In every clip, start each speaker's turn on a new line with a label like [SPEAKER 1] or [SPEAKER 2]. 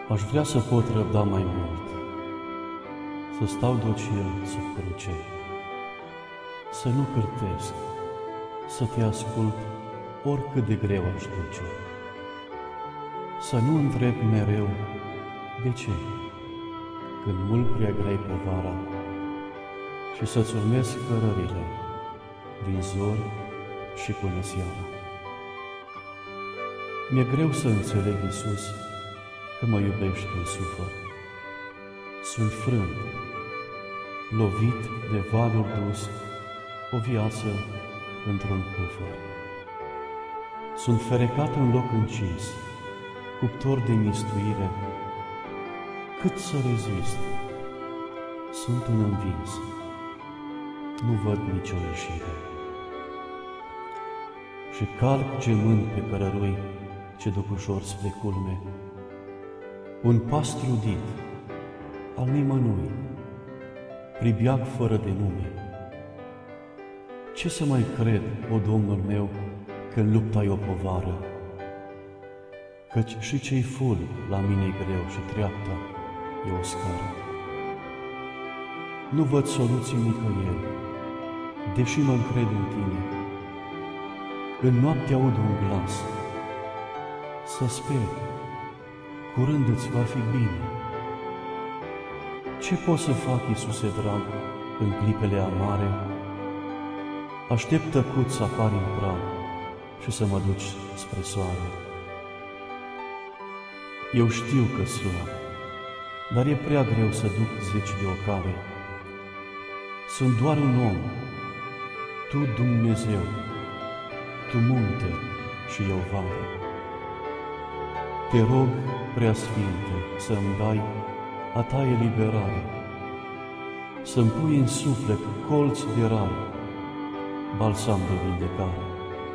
[SPEAKER 1] Aș vrea să pot răbda mai mult, să stau docil sub cruce, să nu cârtesc, să te ascult oricât de greu aș duce, să nu întreb mereu de ce, când mult prea grei povara, și să-ți urmez cărările din zori și până seara. Mi-e greu să înțeleg, Iisus, că mă iubești când sufăr. Sunt frânt, lovit de valuri dus, o viață într-un cufăr. Sunt ferecat în loc încins, cuptor de mistuire. Cât să rezist? Sunt un învins, nu văd nicio ieșire. Și calc gemând pe cărărui ce duc ușor spre culme, un pas trudit al nimănui, pribeag fără de nume. Ce să mai cred, o Domnul meu, când lupta-i o povară? Căci și ce-i ful la mine-i greu și treapta e o scară. Nu văd soluții nicăieri, deși mă încred în tine. În noapte aud un glas, să sper, curând îți va fi bine. Ce pot să fac, Iisuse drag, în clipele amare? Aștept tăcut să apari în prag și să mă duci spre soare. Eu știu că slab, dar e prea greu să duc zeci de ocare. Sunt doar un om, Tu Dumnezeu, Tu munte și eu vale. Te rog, Preasfinte, să-mi dai a Ta eliberare, să-mi pui în suflet colț de rai, balsam de vindecare.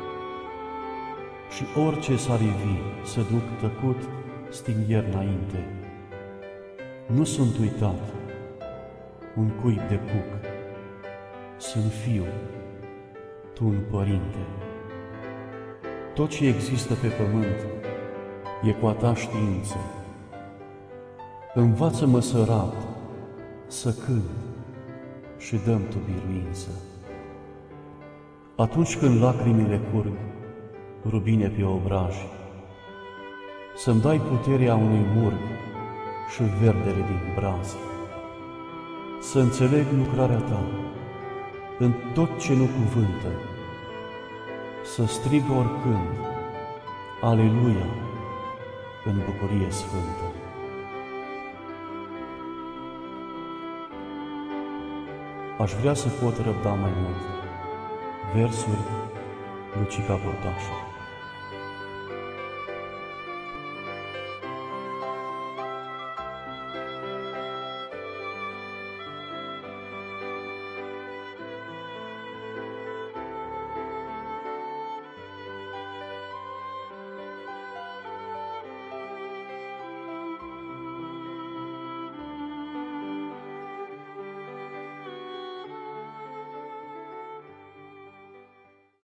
[SPEAKER 1] Și orice s-ar ivi să duc tăcut stingher înainte. Nu sunt uitat, un cuib de cuc, sunt fiu, Tu un părinte. Tot ce există pe pământ e cu a Ta știință. Învață-mă să rap, să cânt și dă-mi Tu biruință. Atunci când lacrimile curg, rubine pe obraj, să-mi dai puterea unui murg și verdele din braz. Să înțeleg lucrarea Ta în tot ce nu cuvântă, să strig oricând, Aleluia, în bucurie sfântă. Aș vrea să pot răbda mai mult. Versuri Lucica Bordașu.